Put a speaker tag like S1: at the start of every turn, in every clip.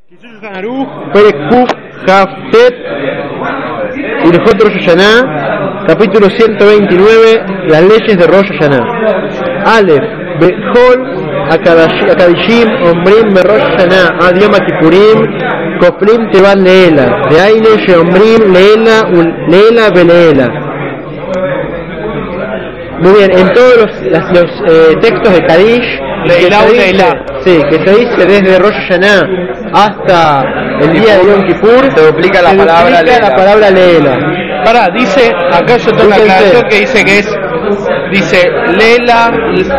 S1: Ilhot Rosh Hashanah, capítulo 129, las leyes de Rosh Hashanah. Aleph, Bechol, Akadishim, Omrim, Rosh Hashanah, Ad Yom Kippurim, Koflim Teban Leela, de Aile, Sheomrim, Leela, Beleela. Muy bien, en todos los textos de Kadish, sí, que se dice desde Rosh Hashanah hasta el día de Yom Kippur,
S2: se duplica la
S1: palabra Leela.
S2: Pará, dice, acá yo tengo una aclaración que dice que es, dice Leela,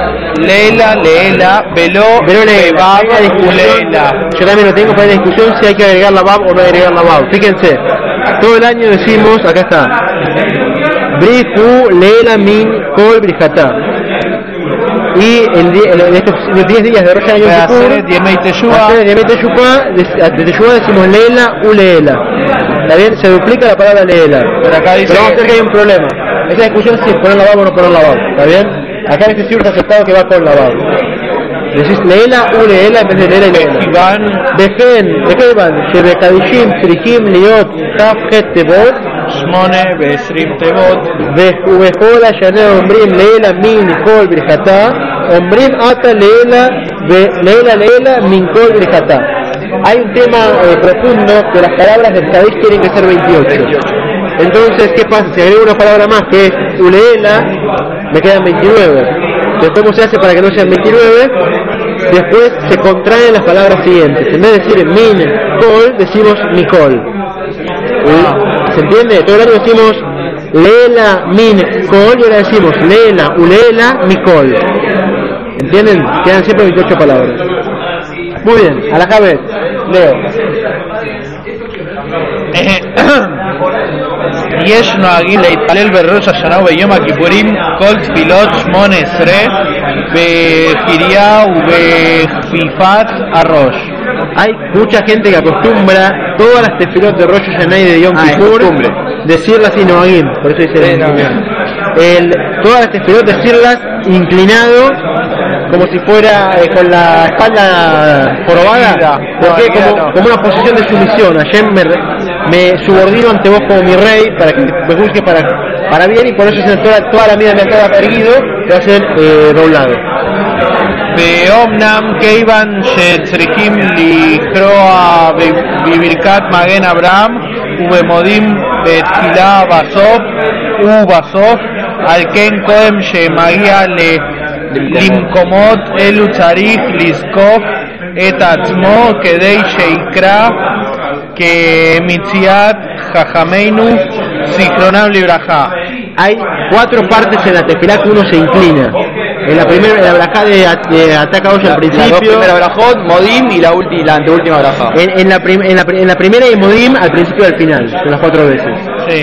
S2: Veló, Bebab, Uleela.
S1: Yo también lo tengo para la discusión si hay que agregar la Bab o no agregar la Bab. Fíjense, todo el año decimos, acá está, Brihu, Leela, Min, Kol, Brijatá. Y estos 10 días de Rosh Hashanah Yom Kippur, Yemei Teshuvah, de Teshuvah decimos Leela, Uleela. ¿Está bien? Se duplica la palabra Leela. Pero acá dice, vamos a ver que hay un problema. Esa discusión es si poner la Bab o no poner la Bab. ¿Está bien? Acá en este cierto aceptado que va con la Bab. Decís Leela, Uleela en vez de Leela y Leela. Dejen, Shebekadishim, Tzrikim, Liot, Tafjet, Tebot,
S2: Shmone, Besrim, Tebot,
S1: Bechol, Hashanah, Omrim, Leela, Min, Kol, Brijatá, Omrim, Ata, Leela, Min, Kol, Brijatá. Hay un tema profundo que las palabras del Kadish tienen que ser 28. Entonces, ¿qué pasa? Si agrego una palabra más que es Uleela, me quedan 29. Entonces, ¿cómo se hace para que no sean 29? Después se contraen las palabras siguientes. En vez de decir Min, Kol, decimos Mikol. ¿Se entiende? Todo el año decimos Leela, Min, Kol, y ahora decimos Leela, Uleela, Mikol. ¿Entienden? Quedan siempre 28 palabras. Muy bien, a la cabeza, leo.
S2: יש נוהגים להתפלל בראש השנה וביום הכיפורים כל תפילות 18 בקריה ובכפיפת הראש.
S1: Hay mucha gente que acostumbra todas las tefilot de Rosh Hashanah y de Yom Kippur decirlas y noagim, por eso dice todas las tefilot decirlas inclinado, como si fuera con la espalda jorobada, porque como una posición de sumisión. Hashem me subordino ante vos como mi rey para que me juzgue para bien, y por eso es toda la vida me queda erguido, que va a ser doblado.
S2: ואומנם כיוון שצריכים לקרוא בברכת מגן אברהם ובמודים בתחילה ובסוף, על כן קודם שמגיע למקומות אלו צריך לזקוף את עצמו כדי שיקרא כמציאת חכמינו זיכרונם לברכה.
S1: Hay 4 partes en la tefilá que uno se inclina. En la primera, la brajá de Ataca Hoy al principio.
S2: La primera brajot, Modim y la anteúltima brajá.
S1: En la primera y Modim al principio y al final, son las 4 veces.
S2: Sí.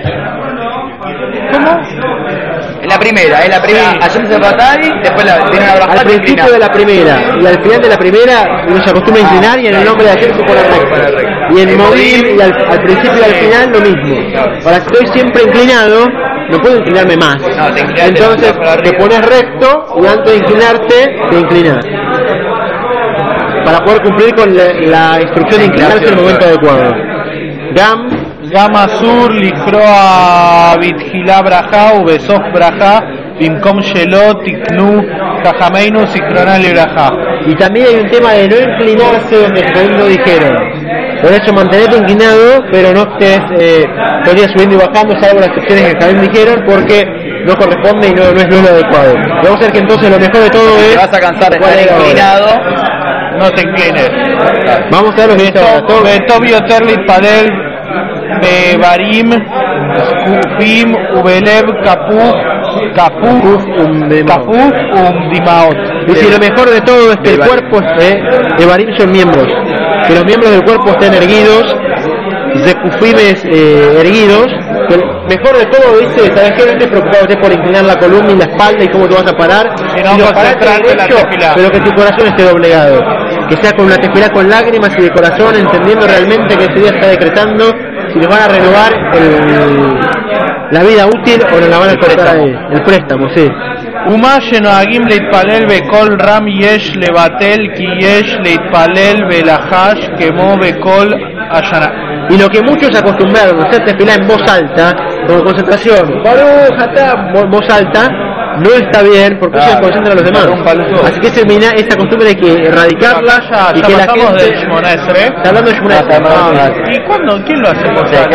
S2: ¿Cómo? En la primera, Hashem Sefatari, después viene la brajá.
S1: Al principio de la primera y al final de la primera uno se acostumbra a inclinar y en el nombre de Hashem se pone recto. Y en Modim y al principio y al final lo mismo. Ahora, si estoy siempre inclinado, no puedo inclinarme más. Entonces te pones recto y antes de inclinarte te inclinas para poder cumplir con la instrucción de inclinarse en el momento adecuado.
S2: Gam Asur Likroa Bitjila Braja Ubesof Braja Bimkom Shelo Tiknu Kajameinu Sikronal Braja.
S1: Y también hay un tema de no inclinarse donde no dijeron. Por eso mantenerte inclinado, pero no estés todo el día subiendo y bajando, salvo las excepciones que también dijeron, porque no corresponde y no es lo adecuado. Vamos a ver que entonces lo mejor de todo es...
S2: Te vas a cansar de estar inclinado, no te inclines.
S1: Vamos a ver lo que dice ahora.
S2: Tobio Terlit Padel Bebarim Skufim Ubelev Kafuf Dimaot.
S1: Dice, lo mejor de todo es que el cuerpo de Barim son miembros, que los miembros del cuerpo estén erguidos, Zekufimes erguidos. Que mejor de todo, dice, ¿sabes qué? No estés preocupado por inclinar la columna y la espalda y cómo te vas a parar, sino pararte derecho, pero que tu corazón esté doblegado, que sea con una tefilá con lágrimas y de corazón, entendiendo realmente que ese día está decretando si les van a renovar la vida útil o no la van a cortar ahí, el préstamo, sí.
S2: ומה שנוהגים להתפלל בכל רם יש לבטל כי יש להתפלל בלחש כמו בכל השנה.
S1: Y lo que muchos acostumbraron a hacer tefilá en voz alta, con concentración, voz alta, no está bien porque eso concentra a los demás. Así que esa costumbre hay que erradicarla y que la gente... Está hablando de Shmoneh Esrei.
S2: ¿Y cuándo? ¿Quién lo hace por favor?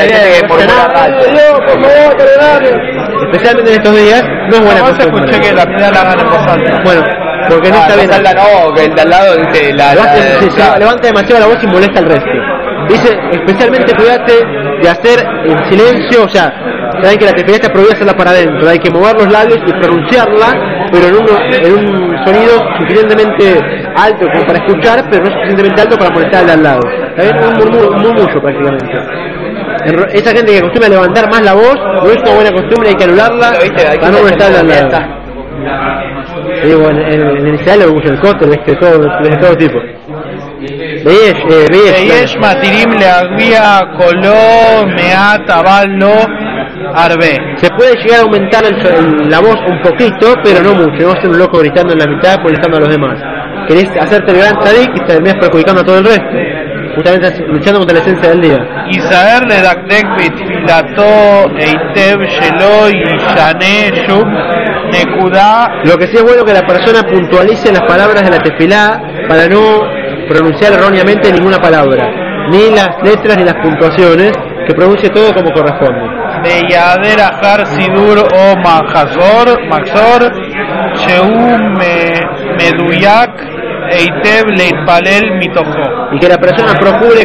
S1: Especialmente en estos días, no es buena costumbre.
S2: Escuché que la vida la hagan en voz alta.
S1: Bueno, porque no está bien.
S3: No, que el de al lado dice
S1: levanta demasiado la voz y molesta al resto. Dice, especialmente cuídate de hacer en silencio, o sea, saben que la tefilá está prohibida hacerla para adentro, hay que mover los labios y pronunciarla, pero en un sonido suficientemente alto como para escuchar, pero no suficientemente alto para molestar al de al lado. ¿Está bien? Un murmullo prácticamente. Esa gente que acostumbra a levantar más la voz, no es una buena costumbre, hay que anularla para no molestar al de al lado. Digo, en Israel le gusta el cóctel, de todo tipo.
S2: ויש מתירים להגביה קולו מעט אבל לא הרבה.
S1: Se puede llegar a aumentar la voz un poquito, pero no mucho, no ser un loco gritando en la mitad molestando a los demás. Querés hacerte el gran tzadik y terminás perjudicando a todo el resto, justamente luchando contra la esencia del día.
S2: ייזהר לדקדק בתפילתו היטב שלא יישנה שום נקודה.
S1: Lo que sí es bueno que la persona puntualice las palabras de la tefilá para no pronunciar erróneamente ninguna palabra, ni las letras ni las puntuaciones, que pronuncie todo como corresponde.
S2: ויעדר אחר סידור או מחזור שהוא מדויק היטב להתפלל מתוכו.
S1: Y que la persona procure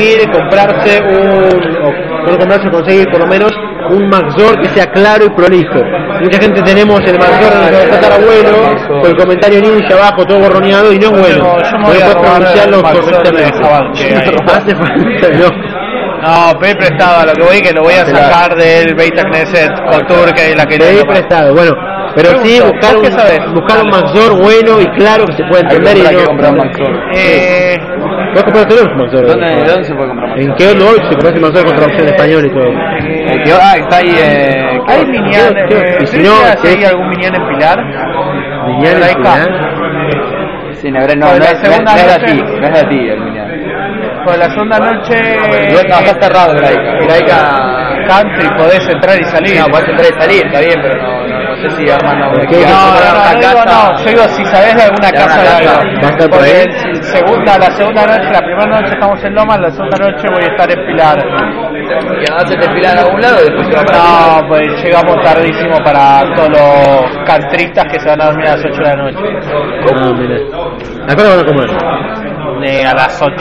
S1: conseguir por lo menos un maxor que sea claro y prolijo. Mucha gente tenemos el maxor de nuestro tatarabuelo con el comentario ninja abajo todo borroneado y no es bueno. No puedes pronunciarlo correctamente. Hace falta, no.
S2: No, pedí prestado a lo que voy, que lo voy a sacar del Beit Knesset Kotur, que es la que
S1: pedí prestado, bueno, pero sí buscar un maxor bueno y claro que se pueda entender y no. ¿Puedes comprar un maxor?
S3: ¿Dónde se puede comprar?
S1: ¿En qué hoy se conoce maxor con traducción en español y todo?
S3: Está ahí.
S2: ¿Hay minyan?
S1: Y si no,
S2: ¿hay algún minyan en Pilar?
S1: ¿Minyan en Pilar?
S3: Sí, no es de ti el minyan.
S2: Por la segunda noche...
S3: No, está cerrado Graica
S2: country, podés entrar y salir.
S3: No, podés entrar y salir, está bien, pero no sé si arman
S2: no, yo digo si sabés de alguna casa de algo. Porque la segunda noche, la primera noche estamos en Lomas, la segunda noche voy a estar en Pilar.
S3: ¿Y vas a Pilar a algún lado y después se va para Pilar?
S2: No, pues llegamos tardísimo para todos los cantristas que se van a dormir a las 8 de la noche.
S1: No, mira. ¿A qué hora van a comer?
S2: A las 8.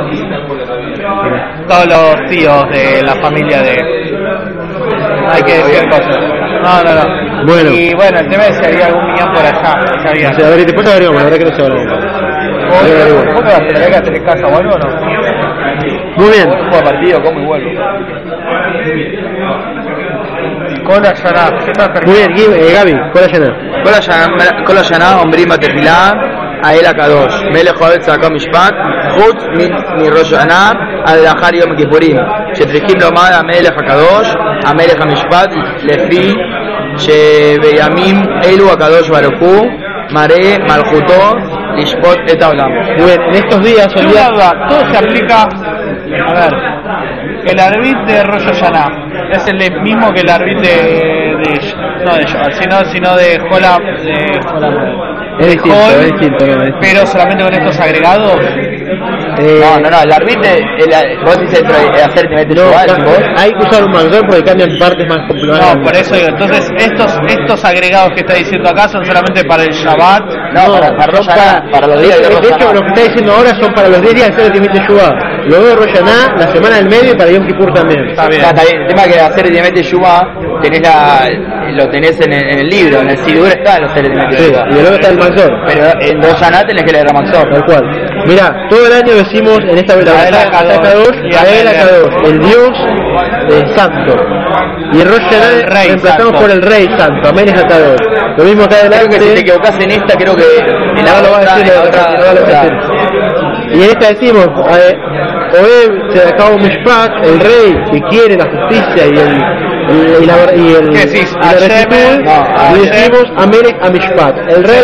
S2: Todos los tíos de la familia de... Hay que decir cosas. No.
S1: Bueno.
S2: Y bueno, el tema es si había algún millón por allá. Sabía.
S1: O sea, a ver, después averiguamos, la verdad que no se habla.
S2: ¿Vos te vas a tener que hacer en casa o algo o no?
S1: Muy bien.
S3: Juego partido, como y vuelvo.
S2: Cola Yaná.
S1: Muy bien, Gaby,
S3: Cola Yaná, Ombrim Batefilá. האל הקדוש, מלך אוהב צעקה משפט, חוץ מראש השנה עד לאחר יום הכיפורים, שצריכים לומר המלך הקדוש, המלך המשפט, לפי שבימים אלו הקדוש ברוך הוא מראה מלכותו לשפוט את העולם.
S1: En estos días,
S2: todo se aplica. A ver, el arbit de Rosh Hashanah es el mismo que el arbit no de Shabbat, sino de Jola.
S1: Es distinto,
S2: pero solamente con estos agregados.
S3: No, el arbit vos dices hacer te metes
S1: hay que usar un maxor porque cambian partes más complicadas.
S2: No, por eso digo, entonces estos agregados que está diciendo acá son solamente para el Shabbat.
S3: No, para los días de Rosh Hashanah.
S1: De hecho, lo que está diciendo ahora son para los 10 días del Timit Teshuvah. Luego de Rosh Hashanah, la semana del medio y para Yom Kippur también.
S3: Está bien. El tema que hacer el Timit Teshuvah lo tenés en el libro, en el Sidur está los seres de Timit Teshuvah.
S1: Y luego está el maxor.
S3: Pero en Rosh Hashanah tenés que leer el maxor.
S1: Tal cual. Mirá, todo el año decimos en esta vela Ael Akadosh, el Dios santo. Y el Rosh Hashanah reemplazamos por el Rey Santo, Amelech Akadosh. Lo mismo acá adelante.
S3: Creo que si te equivocás en esta, creo que en la
S1: otra. Y en esta decimos, Oeb Tzedakah Mishpat, el rey que quiere la justicia y
S2: ¿Qué decís?
S1: y la rectitud, y decimos Amelech Amishpat, el rey.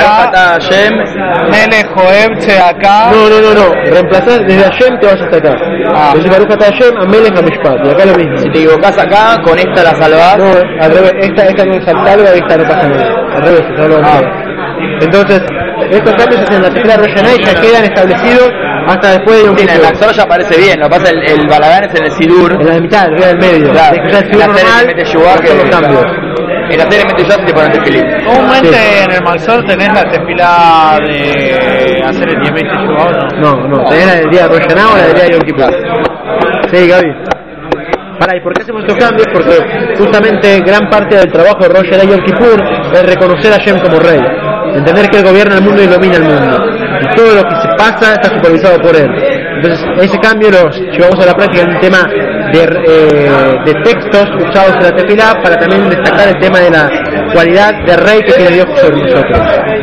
S2: Melech Oeb Tzedakah.
S1: No, reemplazás desde Hashem te vas hasta acá. Entonces Baruch Atah Hashem, Amelech Amishpat, y acá lo mismo.
S3: Si te equivocás acá, con esta la salvás.
S1: No, al revés, esta no es salva, esta no pasa nada. Al revés, entonces, estos cambios hacen la tefila Rosh Hashanah y ya quedan establecidos hasta después de Yom Kippur.
S3: En el Maxor ya parece bien, lo que pasa el balagán es en el Sidur.
S1: En la mitad, arriba del medio.
S3: Claro.
S1: De que ya el Sidur normal, son los cambios.
S3: En la serie mete Yua te ponen tefilín.
S2: Comúnmente en el Maxor tenés la tefila de hacer el Yemet Teshuvah, ¿no?
S1: No, tenés la del día de Rosh Hashanah o la del día de Yom Kippur. Sí, Gaby. ¿Y por qué hacemos estos cambios? Porque justamente gran parte del trabajo de Rosh Hashanah y Yom Kippur es reconocer a Hashem como rey, entender que él gobierna el mundo y domina el mundo, y todo lo que se pasa está supervisado por él. Entonces ese cambio lo llevamos a la práctica en un tema de textos usados en la tefilá, para también destacar el tema de la cualidad de rey que tiene Dios sobre nosotros.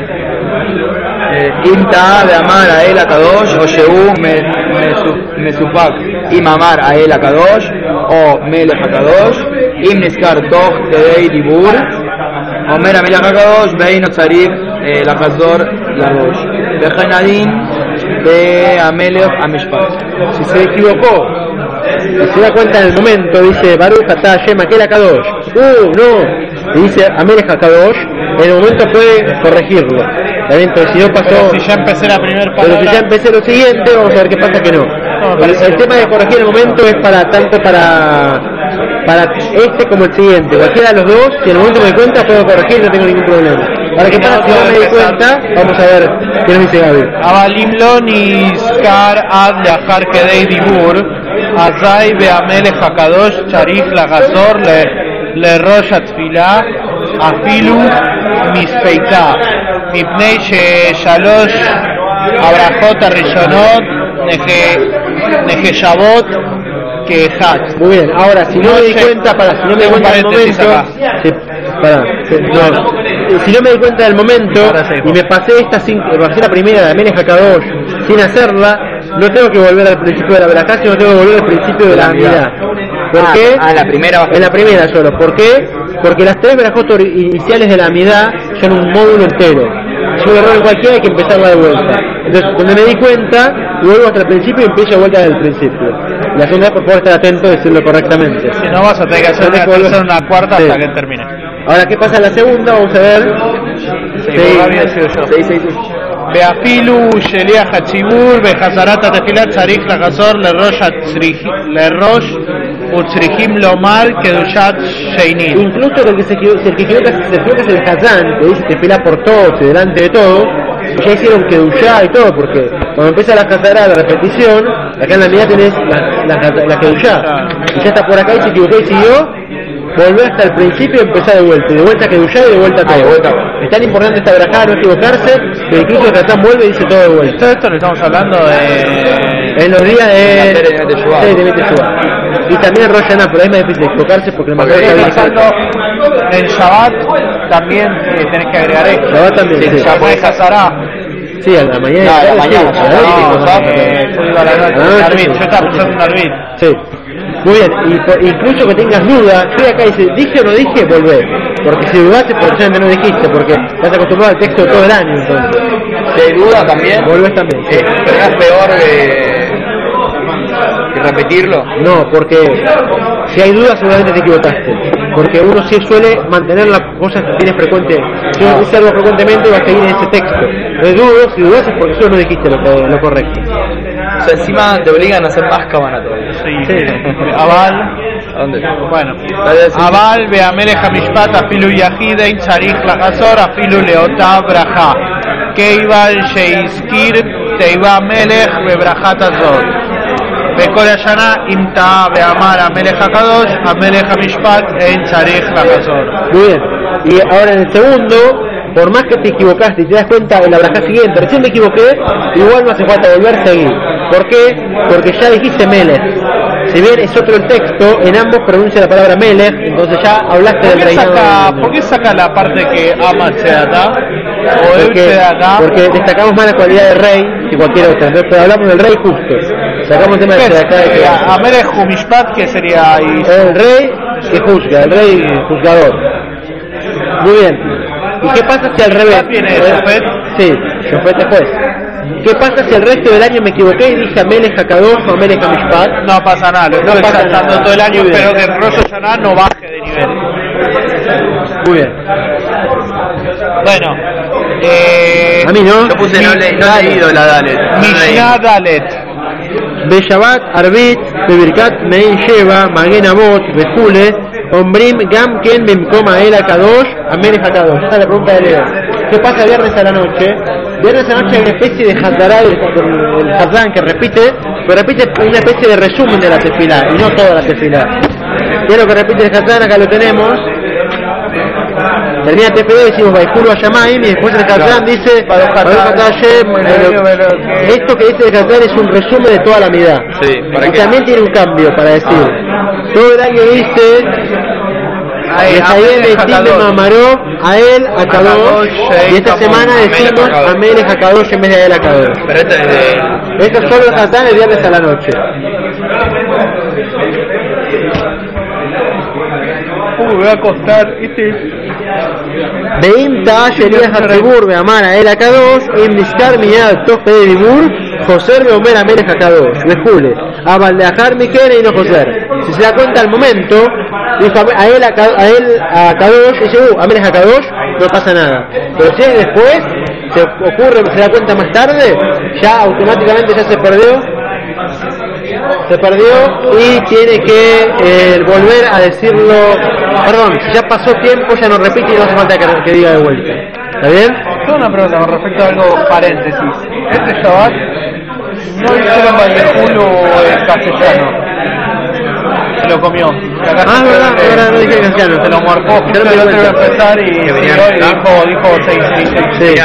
S3: Imta de amar a él a Kadosh, o Shehu me supak im amar a él a Kadosh, o Melech a Kadosh, im niskar toch kedei dibur, Omer Amelech a Kadosh, veino tzarif la Chazor la Rosh, vejanadin ve Amelech a Mishpat.
S1: Si se equivocó, si se da cuenta en el momento, dice Baruch Atah Hashem aquel a Kadosh, no, y dice Amelech a Kadosh, en el momento puede corregirlo. Entonces, si no pasó,
S2: pero si ya empecé la primera palabra,
S1: pero si ya empecé lo siguiente, vamos a ver qué pasa que no. El tema de corregir el momento es para tanto para este como el siguiente. Cualquiera de los dos, si en el momento me doy cuenta, puedo corregir, no tengo ningún problema. Ahora, ¿qué pasa si no me doy cuenta? Vamos a ver qué nos dice Gaby.
S2: Avalim lo nizkar ad leachar kedei dibur, azai ve'amelech hakadosh charich lagazor לראש התפילה אפילו מספיתה מפני ששלוש הברכות הראשונות נחשבות כאחד.
S1: Muy bien, ahora si no me di cuenta, si no me di cuenta del momento, si no me di cuenta del momento y me pasé la primera de Amelech Hakadosh sin hacerla, no tengo que volver al principio de la verajá, sino tengo que volver al principio de la amidad. ¿Por qué?
S3: En la primera.
S1: En la primera solo. ¿Por qué? Porque las tres verajot iniciales de la amidad son un módulo entero. Si un error en cualquiera hay que empezarla de vuelta. Entonces, cuando me di cuenta, vuelvo hasta el principio y empiezo de vuelta desde el principio. La segunda vez, por favor, estar atento a decirlo correctamente.
S2: Si no, vas a tener que hacer una tercera, una cuarta hasta que termine.
S1: Ahora, ¿qué pasa en la segunda? Vamos a ver. Sí.
S2: ואפילו שליח הציבור בחזרת התפילה צריך לחזור לראש וצריכים לומר קדושת שנית.
S1: Incluso el que se equivoca es el Hazán, que dice tefilá por todos y delante de todo, ya hicieron kedushá y todo, porque cuando empieza la Hazará, la repetición, acá en la mitad tenés la kedushá, y ya está por acá y se equivocó y siguió, volver hasta el principio y empezar de vuelta, y de vuelta kedushá y de vuelta todo. Es tan importante esta verajá, no equivocarse, que incluso el Hazán vuelve y dice todo de vuelta.
S2: Todo esto lo estamos hablando
S1: en los días de Teshuvah. Y también Rosh Hashanah, pero ahí es más difícil equivocarse porque el Maxor está bien.
S2: En Shabbat también tenés que agregar esto.
S1: Shabbat también, sí.
S2: Ya puedes Hazará.
S1: Sí, a la mañana.
S3: No, a la mañana.
S2: Yo iba a la noche. Yo estaba pensando en Arbit.
S1: Sí. Muy bien, y incluso que tengas duda, estoy acá y dice, ¿dije o no dije? Volvé. Porque si dudaste, porque no dijiste, porque estás acostumbrado al texto de todo el año, entonces.
S3: Si hay duda también.
S1: Volvés también. Sí.
S3: Pero no es peor que repetirlo.
S1: No, porque si hay dudas seguramente te equivocaste. Porque uno sí suele mantener las cosas que tiene frecuente. Si uno dice algo frecuentemente va a seguir en ese texto. No hay dudas, si dudas es porque solo no dijiste lo correcto.
S3: O sea, encima te obligan a hacer más cabana todavía.
S2: Sí. Aval.
S3: ¿Dónde?
S2: Bueno. Aval ve'amelech hamishpat afilu yahidein tzarich lachazor afilu leota braja. Keivan sheizkir teiva melech bebrachat azot. בכל השנה אם טעה ואמר המלך הקדוש, המלך המשפט אין צריך לחזור.
S1: Muy bien. Y ahora en el segundo, por más que te equivocaste y te das cuenta en la braja siguiente, recién me equivoqué, igual no hace falta volver a seguir. ¿Por qué? Porque ya dijiste Melech. Si bien es otro el texto, en ambos pronuncia la palabra Melech, entonces ya hablaste del reinado.
S2: ¿Por qué saca la parte que ama Tzedatá?
S1: porque destacamos más la cualidad del rey que cualquier otra. Entonces, pero hablamos del rey justo. Sacamos el tema de acá.
S2: Amelech Humishpat, que sería
S1: el rey que juzga, el rey juzgador. Muy bien. ¿Y qué pasa si al revés? Sí, Shofet es juez. ¿Qué pasa si el resto del año me equivoqué y dije Amelech HaKadosh o Amelech HaMishpat?
S2: No pasa nada, lo estoy exaltando todo el año, pero que el Rosh Hashanah no baje de nivel.
S1: Muy bien.
S2: Bueno,
S1: a mí no.
S3: Yo puse no he leído la Dalet.
S2: Mishnah Dalet.
S1: Beshabat, Arbit, Bebirkat, Mein Sheva, Magen Avot, Bejule, Ombrim, Gamken, Bemkom, Ael HaKadosh, Amelech HaKadosh. Esa es la pregunta de Leo. ¿Qué pasa viernes a la noche? Viernes a la noche hay una especie de Hazara del Hazán que repite, pero repite una especie de resumen de la tefilá, y no toda la tefilá. Y es lo que repite el Hazán, acá lo tenemos. Termina el TPD, decimos Baikulu Ayamayim, y después el Hazán dice esto que dice el Hazán es un resumen de toda la midá.
S3: Sí,
S1: y también tiene un cambio para decir. Todo el año dice Ael HaKadosh, y esta semana decimos Amelech HaKadosh en vez de Ael HaKadosh.
S3: Pero
S1: esto es solo el Hazán el viernes a la noche.
S2: Me va a costar
S1: Veim Ta'ash Elías HaTzibur Be'amar Ael HaKadosh Im Nizkar Miyad Toj Pede Dibur Joser Be'omer Amelech HaKadosh Bejule Abal Deajar Mikene y no Joser. Si se da cuenta al momento dijo Ael HaKadosh y dice Amelech HaKadosh, no pasa nada. Pero si es después se ocurre, se da cuenta más tarde, ya automáticamente ya se perdió y tiene que volver a decirlo. Perdón, si ya pasó tiempo ya no repite y no hace falta que diga de vuelta. ¿Está bien?
S2: Tengo una pregunta con respecto a algo paréntesis. Este Shabbat no hicieron Vallejulo en castellano. Se lo comió.
S1: Verdad, no dije castellano.
S2: Se lo marcó justo el otro iba a empezar y dijo 6.
S1: Sí.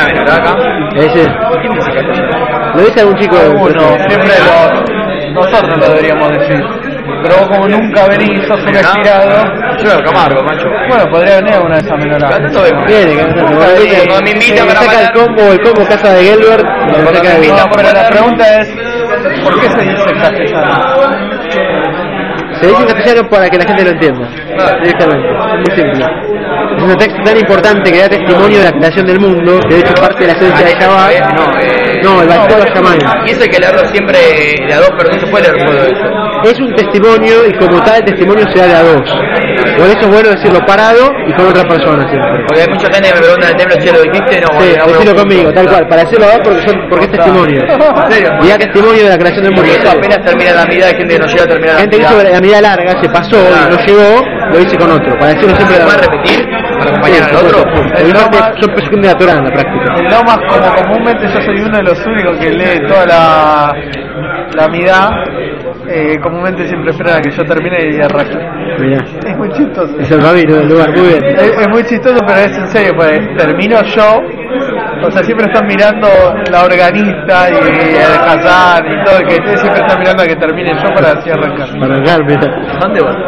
S1: Lo dice algún chico.
S2: Siempre nosotros lo deberíamos decir. Pero vos como nunca venís, sos un estirado.
S3: Yo voy a Camargo, macho.
S2: Bueno, podría venir a una de esas menoras.
S3: Viene, me invita para
S1: saca el combo casa de Gelbert.
S2: Pero la pregunta es, ¿por qué se dice castellano?
S1: Se dice en castellano para que la gente lo entienda. Directamente. Es muy simple. Es un texto tan importante que da testimonio de la creación del mundo, que de hecho parte de la esencia de Shabbat. No, el Baikulu Ayamayim.
S3: Y eso hay que leerlo siempre de a dos, pero no se puede leer todo eso.
S1: Es un testimonio y como tal el testimonio se da de a dos. Por eso es bueno decirlo parado y con otra persona siempre.
S3: Porque hay mucha gente que me pregunta en el templo, che, ¿lo dijiste? No,
S1: sí, decirlo conmigo, tal cual, para decirlo a dos porque es testimonio.
S3: ¿En serio?
S1: Y da testimonio de la creación del mundo.
S3: Porque eso apenas termina la mitad, hay gente que no llega a terminar la
S1: gente
S3: mitad.
S1: Gente que hizo la mitad larga, se pasó y no llegó, lo hice con otro. Para decirlo siempre.
S3: ¿Se puede repetir para acompañar al otro?
S1: Son pesukim de la Torah en la práctica.
S2: El Lomas, como comúnmente yo soy uno de los únicos que lee toda la midá, comúnmente siempre esperan a que yo termine y arranque.
S1: Mirá.
S2: Es muy chistoso.
S1: Es el rabino del lugar, muy bien.
S2: Es muy chistoso, pero es en serio, pues termino yo, o sea, siempre están mirando la organista y el Hazán y todo, que siempre están mirando a que termine yo para así arrancar.
S1: Para arrancar, mira.
S3: ¿Dónde vas?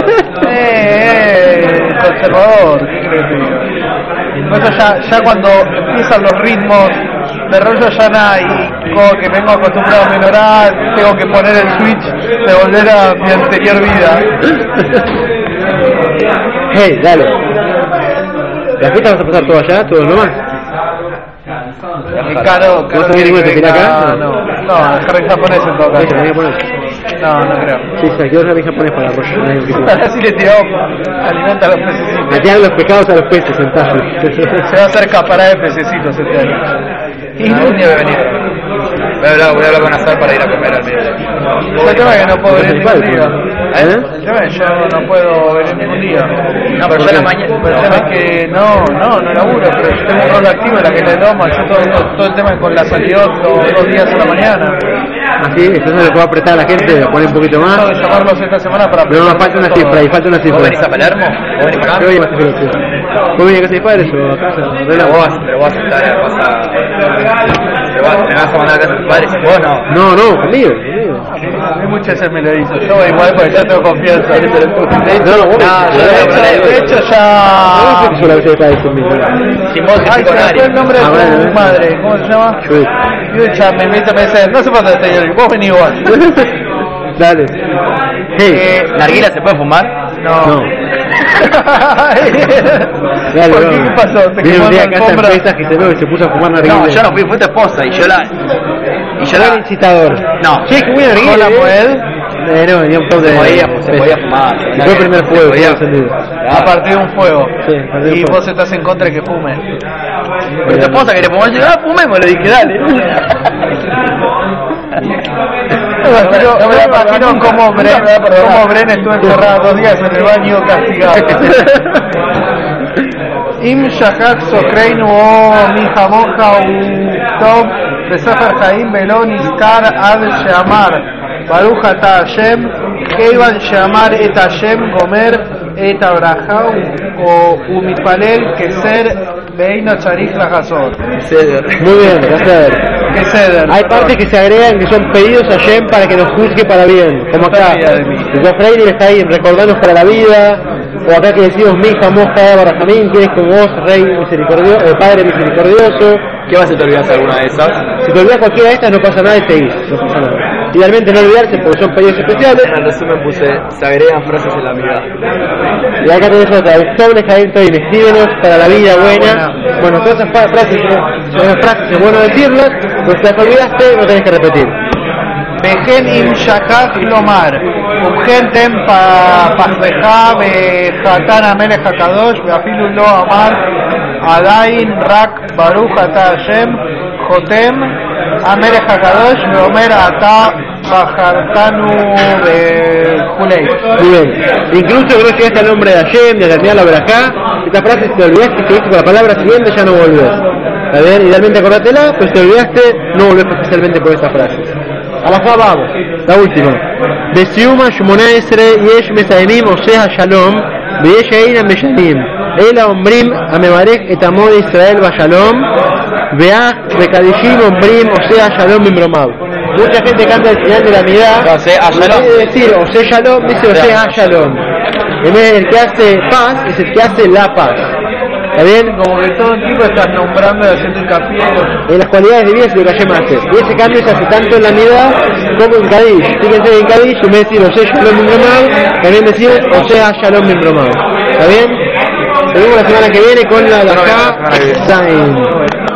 S2: Conservador, ¿qué crees que diga? Entonces ya cuando empiezan los ritmos de Rosh Hashanah y como que vengo acostumbrado a menorar, tengo que poner el switch de volver a mi anterior vida.
S1: Hey, dale. ¿La fiesta vas a pasar todo allá, todo nomás?
S2: Caro,
S1: ¿Vos también igual te tirás acá?
S2: No, jardín japonés en todo caso. No creo.
S1: Sí, se quedó jardín japonés para Rosh.
S2: Así le tiró alimenta a los pececitos.
S1: Le tiran los pescados a los peces, sentados.
S2: Se va a hacer capará de pececitos este año.
S3: Y un día voy a venir. Voy a hablar con Azar para ir a comer al mediodía.
S2: El tema es que no puedo venir ningún día. El tema es que yo no puedo venir ningún día.
S3: No, pero yo la mañana.
S2: Pero el tema es que no laburo, pero yo tengo un rol activo en la que le toma. Yo todo el tema es con la salida 2 días a la mañana.
S1: Así, entonces le puedo apretar a la gente, lo pone un poquito más.
S2: Tengo que llamarlos esta semana para...
S1: No, falta una cifra, y falta una cifra.
S3: ¿Vos venís a Palermo? ¿Vos venís para acá?
S1: Yo voy a ¿Vos venís a casa de mis padres o a casa?
S3: Pero vos vas a estar, ¿Le vas a mandar a casa a tu padre? ¿Vos no?
S1: No, conmigo.
S2: A mí muchas veces me lo hizo. Yo igual porque ya tengo confianza.
S1: No,
S2: De hecho ya...
S1: yo la vez de padre conmigo.
S3: Sin vos,
S2: Ay, se me fue el nombre de tu madre. ¿Cómo se llama? Yucha, me dice, no se pasa de señor, vos vení igual.
S1: Dale. Hey.
S3: ¿Narguila se puede fumar?
S2: No.
S1: Dale,
S2: ¿Por qué pasó? ¿Te
S1: vino
S2: quemó
S1: un día
S2: la
S1: a casa
S2: alfombra?
S1: en Pesas que se ve y se puso a fumar narguilé.
S3: No, yo no fui, fue tu esposa y yo la...
S1: Era incitador.
S3: No.
S1: Che, que buena narguilé.
S2: ¿Hola, Moed?
S1: No, venía un poco de...
S3: Se podía fumar.
S1: Fue el primer fuego que
S3: podía.
S1: había encendido.
S2: A partir de un fuego.
S1: Sí, a partir de un
S2: Y
S1: fuego.
S2: vos estás en contra de que fume.
S3: Pero tu esposa quería fumar, yo fumemos, le dije, dale.
S2: Yo me imagino cómo Bren estuvo encerrada 2 días en el baño castigado. Im Shahak Sokreinu o Mija Moja u Tom Besefer Jaim Belón Iskar Ad Sheamar Baruch Ata Hashem Keivan Sheamar Et Hashem Gomer Et Abraham o Umitpalel Keser Beino Charich Lajazor.
S1: Muy bien, gracias.
S2: Keseder.
S1: Hay partes que se agregan que son pedidos a Shem para que nos juzgue para bien, como acá. Jofreini está ahí, recordarnos para la vida, o acá que decimos Mija, Moja, Barajamín, tienes como vos, Rey misericordioso, Padre misericordioso.
S3: ¿Qué vas a te olvidas alguna de esas?
S1: Si te olvidas cualquiera de estas no pasa nada y seguís, no pasa nada. Idealmente no olvidarse porque son pedidos especiales.
S3: En el resumen puse, se agregan frases en la vida.
S1: Y acá tenés otra, doble Jaento y escríbenos para la vida buena. Bueno, todas esas frases es bueno decirlas, pero si te olvidaste no tenés que repetir.
S2: Vejen im shakach lomar, ubgentem pachlecha vejatan amelech hakadosh, veafilu lo amar, adain rak baruch ata Hashem, jotem amelech hakadosh, veomer ata bajartanu vejulei.
S1: Muy bien. Incluso que no llegaste al nombre de Hashem, de terminar la verajá, esta frase si te olvidaste, que con la palabra siguiente ya no volvés. ¿Está bien? Idealmente acordátela, pues si te olvidaste, no volvés especialmente por esta frase. Alajá, vamos. La última. Besiuma Shmona Esre Yesh Mesaimim Osea Shalom Veyesh Einam Beshanim Ela Ombrim Amebarek Et Amod Israel Bashalom Veach Bekadishim Ombrim Osea Shalom Bimromav. Mucha gente canta al final de la midá. En vez de decir Osea Shalom, dice Osea Shalom. En vez del que hace paz, es el que hace la paz. ¿Está bien?
S2: Como que todo el tiempo estás nombrando y haciendo hincapié.
S1: En las cualidades divinas de lo que Hashem hace. Y ese cambio se hace tanto en la midá como en Kadish. Fíjense que en Kadish, en vez de decir Osea Shalom Bimromav, también decir Osea Shalom Bimromav. ¿Está bien? Seguimos la semana que viene con la Zain.